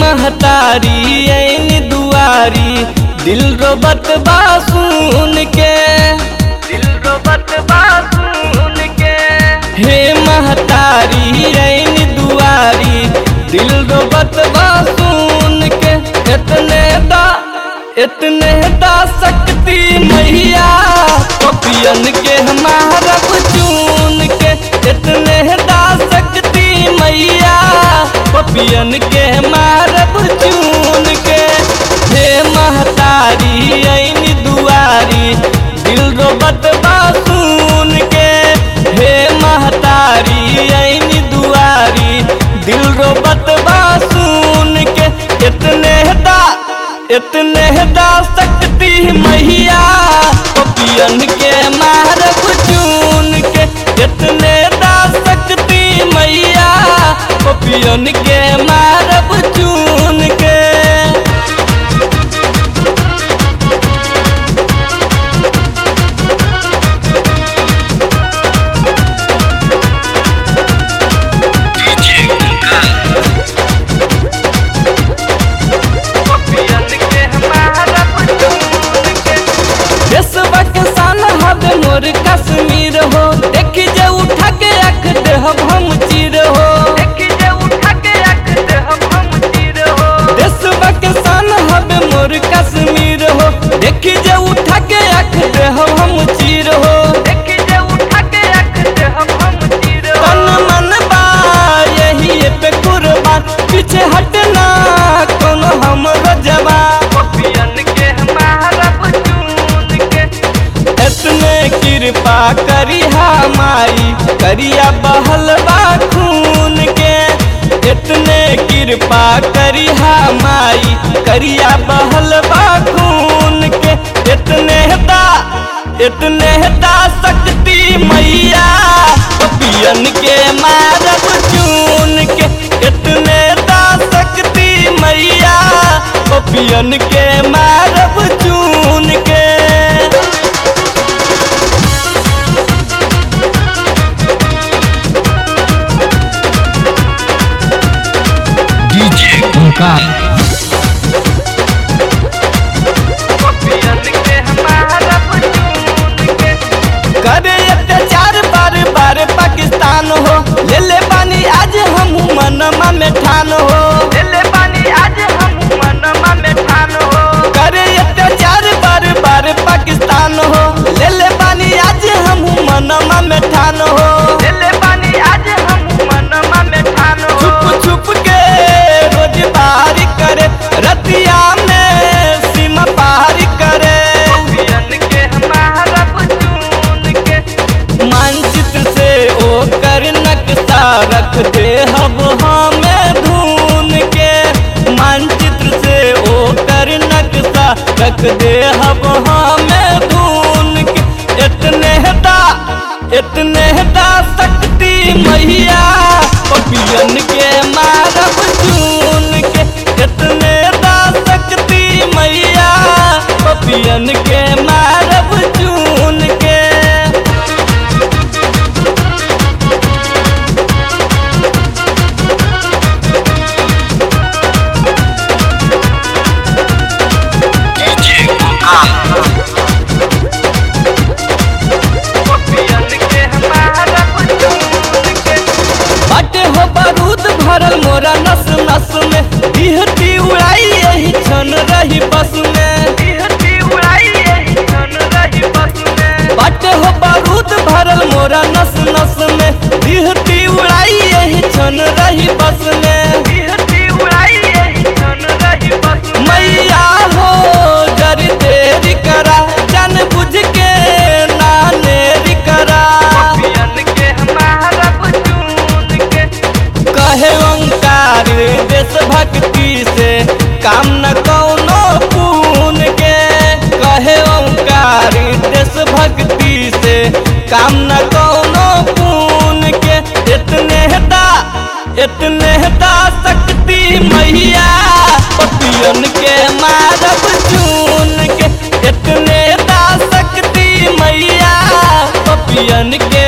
महतारी ऐनी दुआरी दिल रोबत बा सुन के, दिल रोबत बा सुन के। हे महतारी ऐनी दुआरी दिल रोबत बा सुन के। इतने दा शक्ति मैया पपियन के हमारा चून के। इतने दा शक्ति मैया पपियन के हमारा चून के। हे महतारी ऐनी दुआरी दिल रोबत बा सुन के। हे महतारी ऐनी दुआरी दिल रोबत बा सुन के। इतने दा शक्ति मैया पपियन के मारब चून के। इतने दा शक्ति मैया पपियन के मारब चून के। मोर कश्मीर हो देखी जे उठा के रख दे हम चीर हो। देखी जे उठा के रख दे हम चीर हो। देशवा के शान हवे मोर कश्मीर हो देखी जे उठा के रख दे हम चीर हो। देखी जे उठा के रख दे हम चीर हो। तन मन बा यही पे कुर्बान पीछे हटना कोनो हमरो जवान पपियन के हमारा चून के। इतने कृपा करिहा माई करिया बहलवा खून के। इतने कृपा करिहा माई करिया बहलवा खून के। इतने दा शक्ति मैया पपियन के मारब चून के। इतने दा शक्ति मैया पपियन के मारब चून के। करे अत्याचार बार बार पाकिस्तान हो ले ले पानी आज हम मनमा में ठान हो। ले ले पानी आज हम मनमा में ठान हो। करे अत्याचार बार बार पाकिस्तान हो ले ले पानी आज हम मनमा में ठान हो। ले ले पानी आज हम मनमा में ठान हो। छुप छुप के रोज बारी करे रतिया में सीमा पारी करे पपियन के हमारा चून के। मानचित्र से ओ कर नक्शा रख दे हब हमें ढूंढ के। मानचित्र से ओ कर नक्शा रख दे हब हमें ढूंढ के। इतने दा शक्ति मैया पपियन के मारब चून के। इतने दा शक्ति मैया पपियन के मारब चून के। बाटे हो बारूद भरल मोरा नस नस में दिहती उड़ाई यही छन रही बस में। दिहती उड़ाई यही छन रही बस में। बाटे हो बारूद भरल मोरा नस नस में दिहती उड़ाई यही छन रही बस में। दिहती उड़ाई यही छन रही बस में। मैया हो जरी देरी करा जान बुझ के ना नेरी करा पपियन के हमारा चून के। कहे ओंकार देशभक्ति से काम न कौनो पून के। कहे ओंकार देशभक्ति से काम न कौनो पून के। इतने दा शक्ति मैया पपियन के मारब चून के। इतने दा शक्ति मैया पपियन के